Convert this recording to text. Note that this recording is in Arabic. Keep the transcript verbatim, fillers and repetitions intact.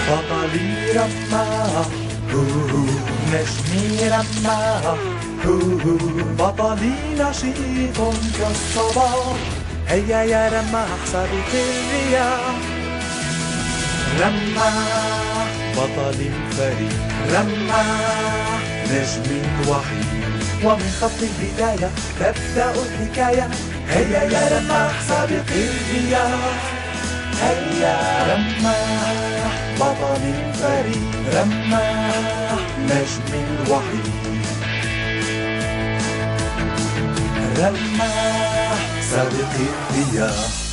بطلي رماح، نجمي رماح، بطلي نشيط كالصباح. هيا يا رماح سابق الرياح، رماح بطلي الفريق، رماح نجمي الوحيد. ومن خط البداية تبدأ الحكاية. هيا يا رماح سابق الرياح، هيا رماح بطل الفريق، رماح نجمي الوحيد، رماح سابق الرياح.